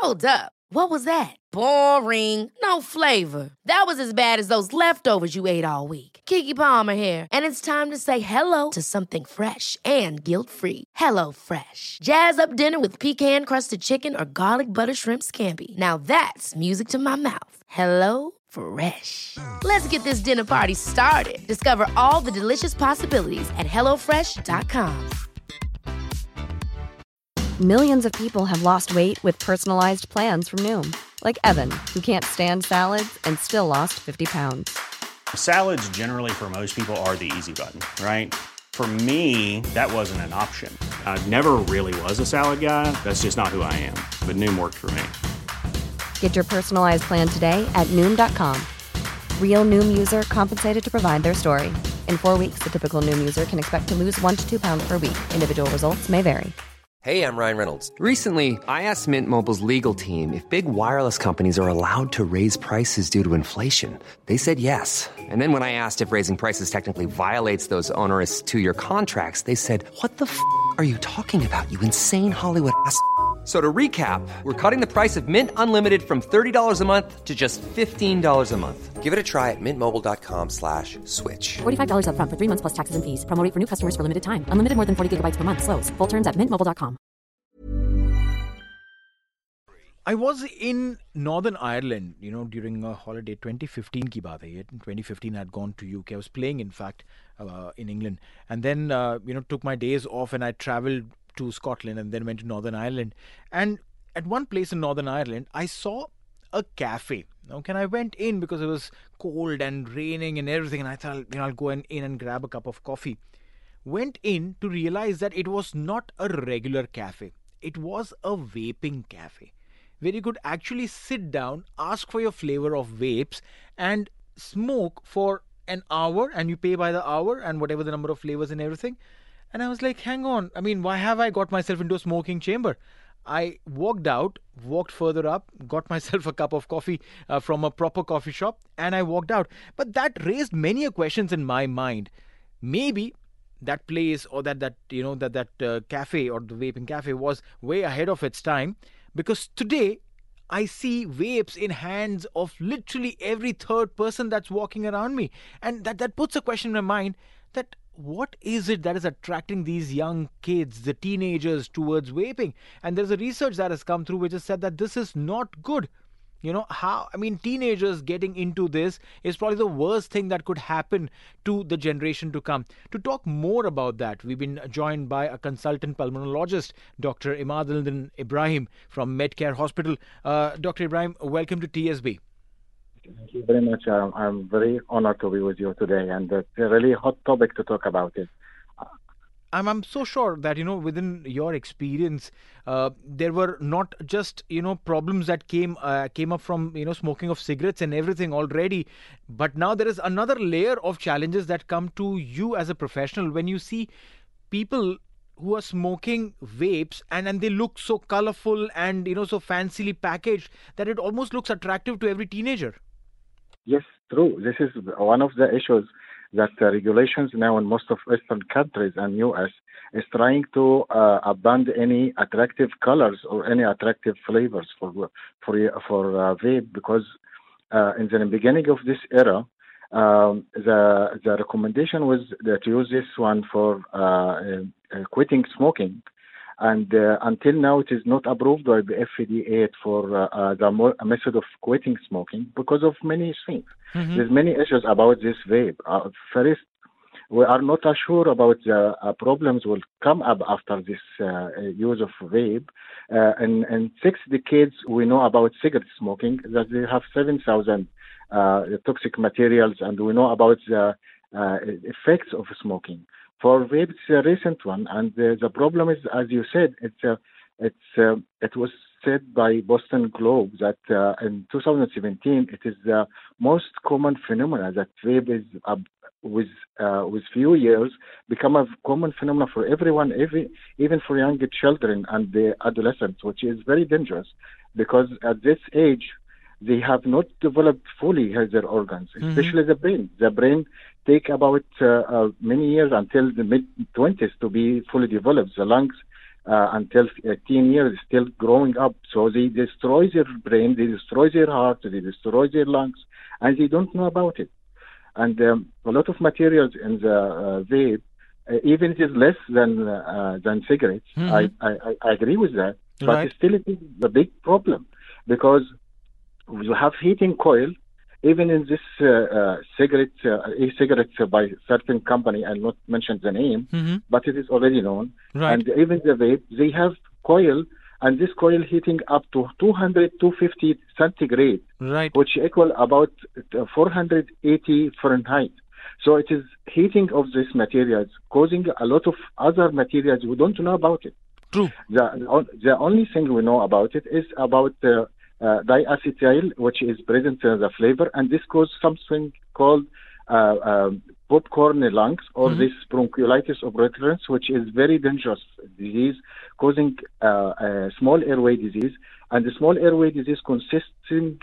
Hold up. What was that? Boring. No flavor. That was as bad as those leftovers you ate all week. Keke Palmer here, and it's time to say hello to something fresh and guilt-free. Hello Fresh. Jazz up dinner with pecan-crusted chicken or garlic butter shrimp scampi. Now that's music to my mouth. Hello Fresh. Let's get this dinner party started. Discover all the delicious possibilities at hellofresh.com. Millions of people have lost weight with personalized plans from Noom. Like Evan, who can't stand salads and still lost 50 pounds. Salads generally for most people are the easy button, right? For me, that wasn't an option. I never really was a salad guy. That's just not who I am. But Noom worked for me. Get your personalized plan today at Noom.com. Real Noom user compensated to provide their story. In 4 weeks, the typical Noom user can expect to lose 1 to 2 pounds per week. Individual results may vary. Hey, I'm Ryan Reynolds. Recently, I asked Mint Mobile's legal team if big wireless companies are allowed to raise prices due to inflation. They said yes. And then when I asked if raising prices technically violates those onerous 2-year contracts, they said, "What the f*** are you talking about, you insane Hollywood ass?" So to recap, we're cutting the price of Mint Unlimited from $30 a month to just $15 a month. Give it a try at mintmobile.com/switch. $45 up front for 3 months plus taxes and fees. Promo rate for new customers for limited time. Unlimited more than 40 gigabytes per month. Slows full terms at mintmobile.com. I was in Northern Ireland, during a holiday. 2015 ki baat hai. In 2015 I had gone to UK. I was playing, in fact, in England. And then, took my days off and I travelled to Scotland and then went to Northern Ireland. And at one place in Northern Ireland, I saw a cafe. Okay, and I went in because it was cold and raining and everything. And I thought, I'll go in and grab a cup of coffee. Went in to realize that it was not a regular cafe. It was a vaping cafe, where you could actually sit down, ask for your flavor of vapes and smoke for an hour, and you pay by the hour and whatever the number of flavors and everything. And I was like, hang on, why have I got myself into a smoking chamber? I walked out, walked further up, got myself a cup of coffee from a proper coffee shop, and I walked out. But that raised many questions in my mind. Maybe that place or that cafe or the vaping cafe was way ahead of its time, because today I see vapes in hands of literally every third person that's walking around me. And that puts a question in my mind that what is it that is attracting these young kids, the teenagers, towards vaping? And there's a research that has come through which has said that this is not good. Teenagers getting into this is probably the worst thing that could happen to the generation to come. To talk more about that, we've been joined by a consultant pulmonologist, Dr. Imaduddin Ibrahim from Medcare Hospital. Dr. Ibrahim, welcome to TSB. Thank you very much. I'm very honored to be with you today, and it's a really hot topic to talk about it. I'm so sure that, within your experience, there were not just, problems that came up from, smoking of cigarettes and everything already. But now there is another layer of challenges that come to you as a professional when you see people who are smoking vapes and they look so colorful and, so fancily packaged that it almost looks attractive to every teenager. Yes, true. This is one of the issues that regulations now in most of Western countries and US is trying to abandon any attractive colors or any attractive flavors for vape, because in the beginning of this era, the recommendation was to use this one for quitting smoking. And until now, it is not approved by the FDA for the method of quitting smoking because of many things. Mm-hmm. There's many issues about this vape. First, we are not sure about the problems will come up after this use of vape. In 6 decades, we know about cigarette smoking, that they have 7,000 toxic materials, and we know about the effects of smoking. For vape, it's a recent one, and the problem is, as you said, it was said by Boston Globe that in 2017 it is the most common phenomena that vape is with few years become a common phenomenon for everyone, even for young children and the adolescents, which is very dangerous because at this age they have not developed fully their organs, especially the brain. The brain take about many years until the mid-20s to be fully developed. The lungs until 18 years, still growing up. So they destroy their brain, they destroy their heart, they destroy their lungs, and they don't know about it. And a lot of materials in the vape, even it is less than cigarettes. I agree with that, but still it is a big problem, because you have heating coil. Even in this e-cigarettes by certain company, I'll not mention the name, but it is already known. Right. And even the vape, they have coil, and this coil heating up to 200, 250 centigrade, right, which equal about 480 Fahrenheit. So it is heating of these materials, causing a lot of other materials we don't know about it. True. The only thing we know about it is about diacetyl, which is present in the flavor, and this causes something called popcorn lungs, or this bronchiolitis obliterans, which is very dangerous disease, causing small airway disease, and the small airway disease consisting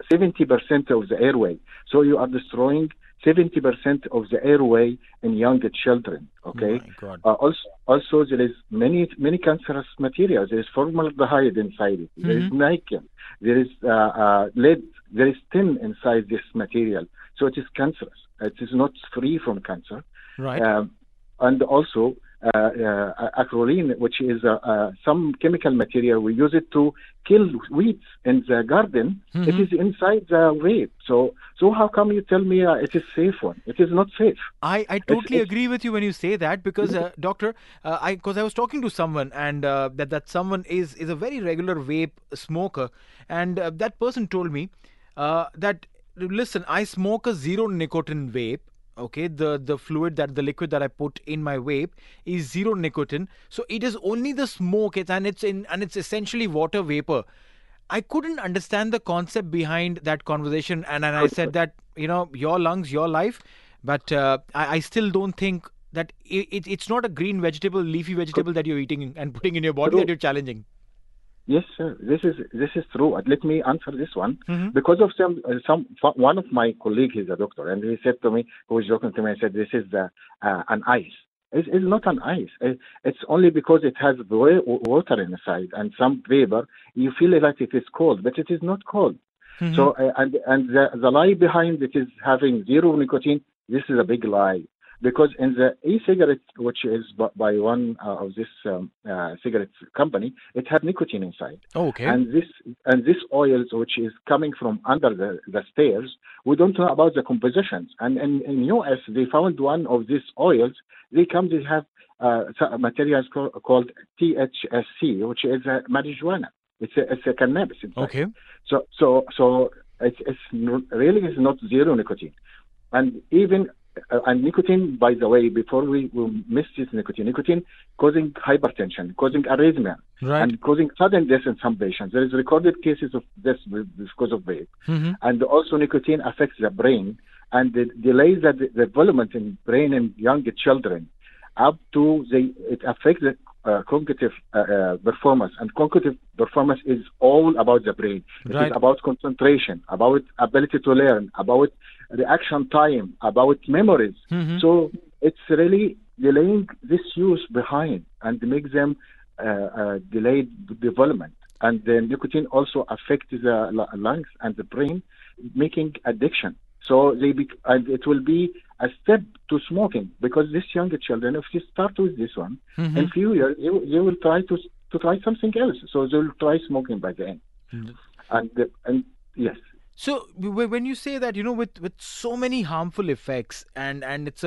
70% of the airway. So you are destroying 70% of the airway in young children. Okay. Oh my God. Also, there is many cancerous materials. There is formaldehyde inside it. There is nickel. There is lead. There is tin inside this material. So it is cancerous. It is not free from cancer. Right. And also acrolein, which is some chemical material. We use it to kill weeds in the garden. It is inside the vape. So how come you tell me it is safe one? It is not safe. I totally agree with you when you say that, because doctor, I was talking to someone, and that someone is a very regular vape smoker, and that person told me that, listen, I smoke a zero nicotine vape. Okay, the liquid that I put in my vape is zero nicotine, so it is only the smoke, and it's essentially water vapor. I couldn't understand the concept behind that conversation, and I said that, your lungs, your life, but I still don't think that it's not a green vegetable, leafy vegetable that you're eating and putting in your body that you're challenging. Yes, sir. This is true. Let me answer this one. Because of one of my colleagues, he's a doctor, and he said to me, who was talking to me, I said, this is an ice. It's not an ice. It's only because it has water inside and some vapor. You feel like it is cold, but it is not cold. So and the lie behind it is having zero nicotine. This is a big lie. Because in the e-cigarette, which is by one of this cigarette company, it had nicotine inside. Oh, okay. And this oils, which is coming from under the stairs, we don't know about the compositions. And in US, they found one of these oils. They have materials called THC, which is marijuana. It's a cannabis inside. Okay. So it's really is not zero nicotine, and even. And nicotine, by the way, before we miss this nicotine causing hypertension, causing arrhythmia, right, and causing sudden death in some patients. There is recorded cases of death because of vape. And also nicotine affects the brain, and it delays the development in brain in young children up to it affects the cognitive performance. And cognitive performance is all about the brain. Right. It is about concentration, about ability to learn, about reaction time, about memories. So it's really delaying this use behind and makes them delayed development. And the nicotine also affects the lungs and the brain, making addiction. So and it will be a step to smoking, because these younger children, if you start with this one, in a few years, you will try to try something else. So they will try smoking by the end. And yes. So when you say that, with so many harmful effects, and it's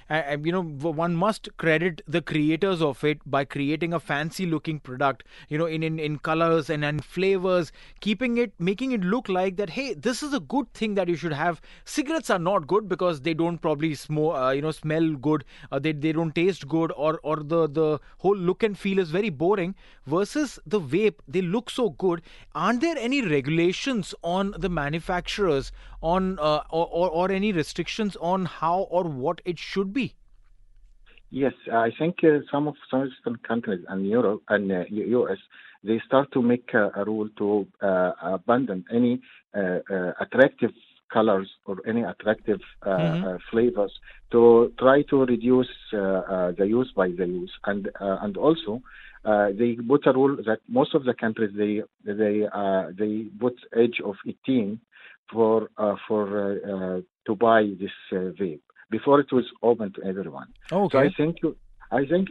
one must credit the creators of it by creating a fancy looking product, in colors and flavors, making it look like that, hey, this is a good thing that you should have. Cigarettes are not good because they don't probably smell good, they don't taste good, or the whole look and feel is very boring, versus the vape, they look so good. Aren't there any regulations on the manufacturers on or any restrictions on how or what it should be? Yes, I think some Eastern countries and Europe and US, they start to make a rule to abandon any attractive colors or any attractive flavors, to try to reduce the use by the use, and also they put a rule that most of the countries they put age of 18 for to buy this vape. Before it was open to everyone. Okay. So I think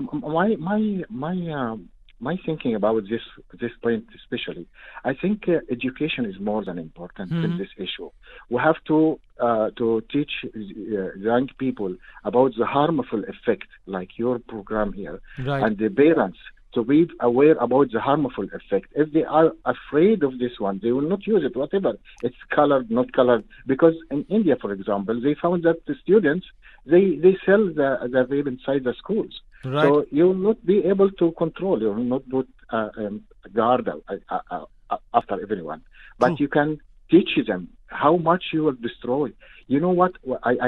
my thinking about this point especially, I think education is more than important in this issue. We have to teach young people about the harmful effect, like your program here, Right. and the parents to be aware about the harmful effect. If they are afraid of this one, they will not use it, whatever. It's colored, not colored. Because in India, for example, they found that the students, they sell the vape inside the schools. Right. So you will not be able to control. You will not put guard after everyone. But True. you can teach them how much you will destroy. You know what?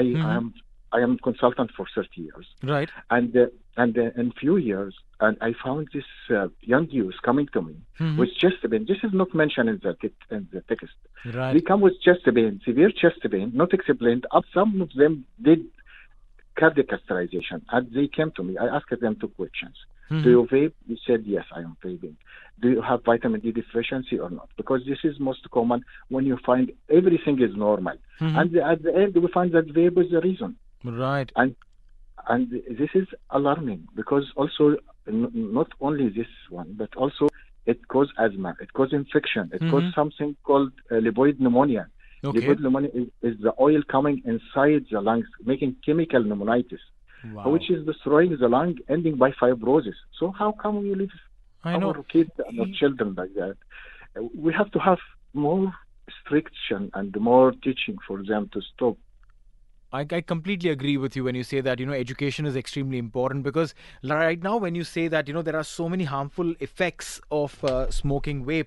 I am consultant for 30 years. Right. And in few years, and I found this young youth coming to me with chest pain. This is not mentioned in the text. Right. They come with chest pain, severe chest pain, not explained. Some of them did cardiac catheterization, and they came to me. I asked them 2 questions. Do you vape? They said, yes, I am vaping. Do you have vitamin D deficiency or not? Because this is most common when you find everything is normal. And at the end, we find that vape is the reason. Right. And this is alarming because also not only this one, but also it causes asthma, it causes infection, it causes something called lipoid pneumonia. Okay. Lipoid pneumonia is the oil coming inside the lungs, making chemical pneumonitis, Wow. which is destroying the lung, ending by fibrosis. So how come we leave I know. our kids and our children like that? We have to have more restriction and more teaching for them to stop. I completely agree with you when you say that, education is extremely important, because right now when you say that, there are so many harmful effects of smoking vape,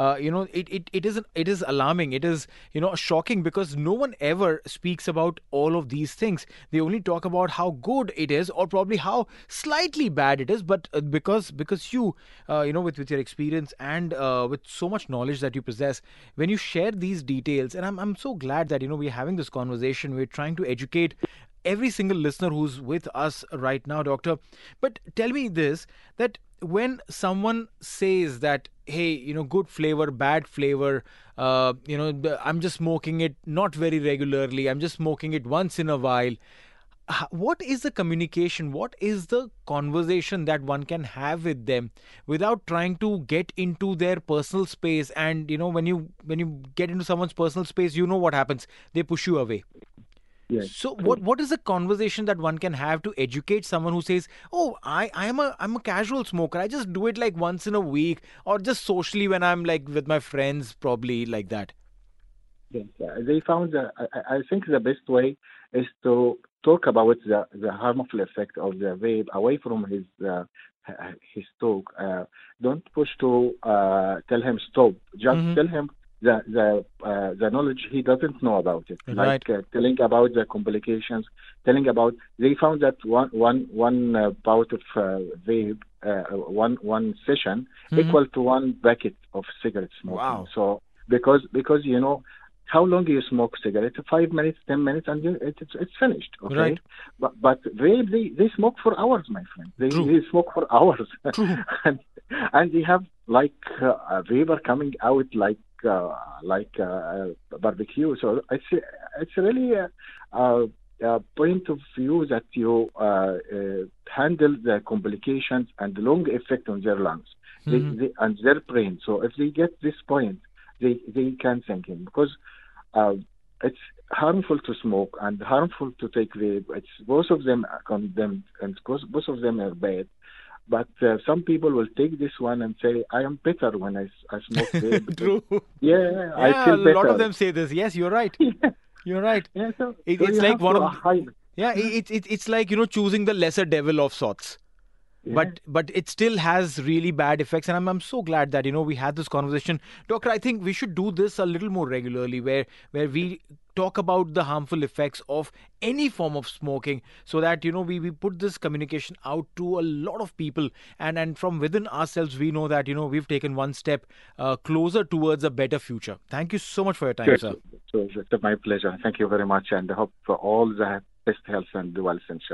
it is alarming. It is, shocking, because no one ever speaks about all of these things. They only talk about how good it is, or probably how slightly bad it is. But because you, with your experience and with so much knowledge that you possess, when you share these details, and I'm so glad that, we're having this conversation, we're trying to educate every single listener who's with us right now, Doctor. But tell me this, that when someone says that, hey, good flavor, bad flavor, I'm just smoking it not very regularly, I'm just smoking it once in a while, what is the communication, what is the conversation that one can have with them without trying to get into their personal space? And when you get into someone's personal space, what happens? They push you away. Yes. So what is the conversation that one can have to educate someone who says, oh, I'm a casual smoker, I just do it like once in a week, or just socially when I'm like with my friends, probably like that? Yes, they found I think the best way is to talk about the harmful effect of the vape away from his talk. Don't push to tell him stop. Just tell him the knowledge he doesn't know about it. Right. Like telling about the complications, telling about, they found that one bout of vape, one session equal to 1 packet of cigarette smoking. Wow. So because how long do you smoke cigarette? 5 minutes, 10 minutes, and it's finished. Okay, Right. But they smoke for hours, my friend. They smoke for hours, and they have like a vapor coming out like barbecue. So it's really a point of view that you handle the complications and the long effect on their lungs and their brain. So if they get this point, they can think in, because it's harmful to smoke and harmful to take vape. It's both of them are condemned, and both of them are bad. But some people will take this one and say, I am better when I smoke vape. True. Yeah, I feel better. A lot of them say this. Yes, you're right. You're right. Yeah, so It's you like have one to of hide. Yeah, it's like, choosing the lesser devil of sorts. Yeah. But it still has really bad effects, and I'm so glad that we had this conversation, Doctor. I think we should do this a little more regularly, where we talk about the harmful effects of any form of smoking, so that we put this communication out to a lot of people, and from within ourselves we know that we've taken one step closer towards a better future. Thank you so much for your time, sir. So it's my pleasure. Thank you very much, and I hope for all the best health and wealth, inshallah.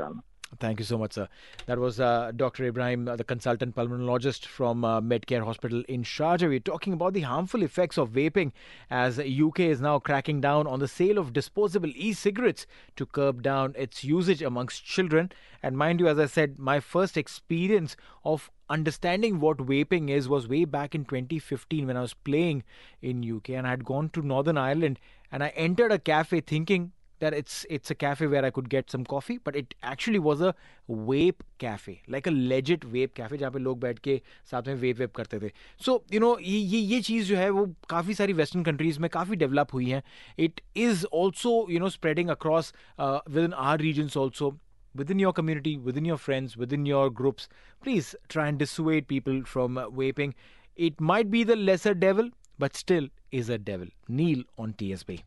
Thank you so much, sir. That was Dr. Ibrahim, the consultant pulmonologist from Medcare Hospital in Sharjah. We're talking about the harmful effects of vaping as UK is now cracking down on the sale of disposable e-cigarettes to curb down its usage amongst children. And mind you, as I said, my first experience of understanding what vaping is was way back in 2015 when I was playing in UK, and I had gone to Northern Ireland and I entered a cafe thinking that it's a cafe where I could get some coffee, but it actually was a vape cafe, like a legit vape cafe, जहाँ पे लोग बैठ के साथ में वेप करते थे. So ये चीज़ जो है वो काफ़ी सारी वेस्टर्न कंट्रीज में काफ़ी डेवलप हुई है. It is also spreading across within our regions also. Within your community, within your friends, within your groups, please try and dissuade people from vaping. It might be the lesser devil, but still is a devil. Neil on TSB.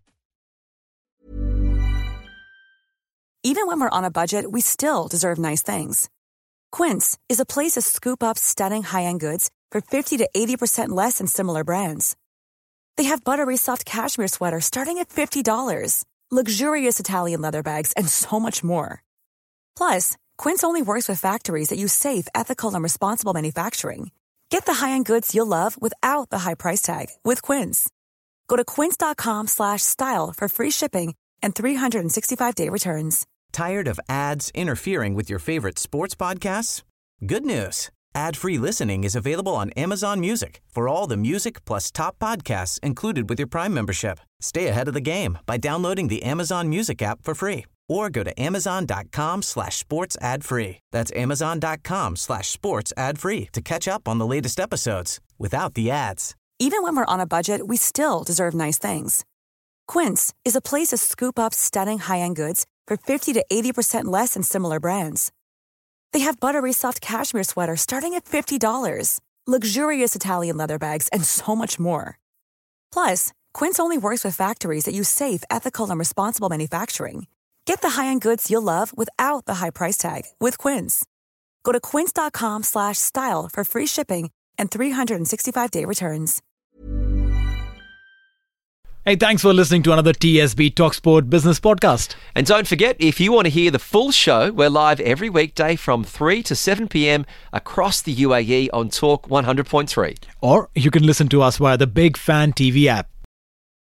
Even when we're on a budget, we still deserve nice things. Quince is a place to scoop up stunning high-end goods for 50 to 80% less than similar brands. They have buttery soft cashmere sweaters starting at $50, luxurious Italian leather bags, and so much more. Plus, Quince only works with factories that use safe, ethical, and responsible manufacturing. Get the high-end goods you'll love without the high price tag with Quince. Go to quince.com/style for free shipping and 365-day returns. Tired of ads interfering with your favorite sports podcasts? Good news. Ad-free listening is available on Amazon Music for all the music plus top podcasts included with your Prime membership. Stay ahead of the game by downloading the Amazon Music app for free or go to amazon.com/sports ad free. That's amazon.com/sports ad free to catch up on the latest episodes without the ads. Even when we're on a budget, we still deserve nice things. Quince is a place to scoop up stunning high-end goods for 50 to 80% less than similar brands. They have buttery soft cashmere sweaters starting at $50, luxurious Italian leather bags, and so much more. Plus, Quince only works with factories that use safe, ethical, and responsible manufacturing. Get the high-end goods you'll love without the high price tag with Quince. Go to quince.com/style for free shipping and 365-day returns. Hey, thanks for listening to another TSB TalkSport Business Podcast. And don't forget, if you want to hear the full show, we're live every weekday from 3 to 7 p.m. across the UAE on Talk 100.3. Or you can listen to us via the Big Fan TV app.